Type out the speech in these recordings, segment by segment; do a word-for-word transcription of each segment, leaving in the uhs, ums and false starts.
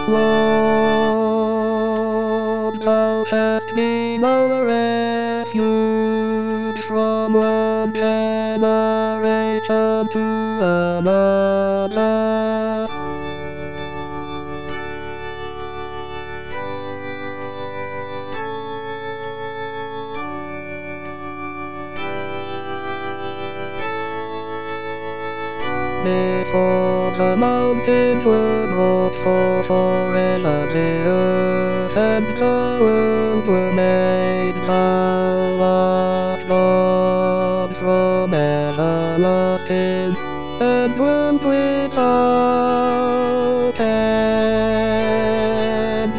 Lord, thou hast been our refuge from one generation to another. Before the mountains were brought forth forever, the earth and the world were made, thou art God from everlasting, and world without end.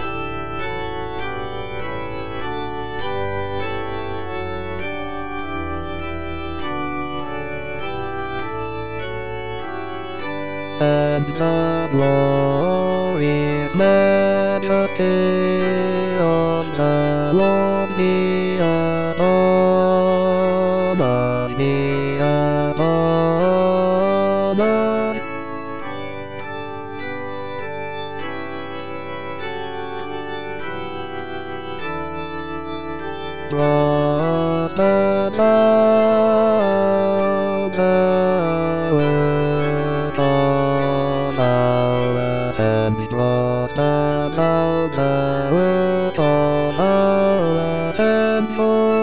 And the glorious majesty of the Lord be upon us, be upon us. Trust the Lord, the word of our hands, trust the Lord, the word of our hands.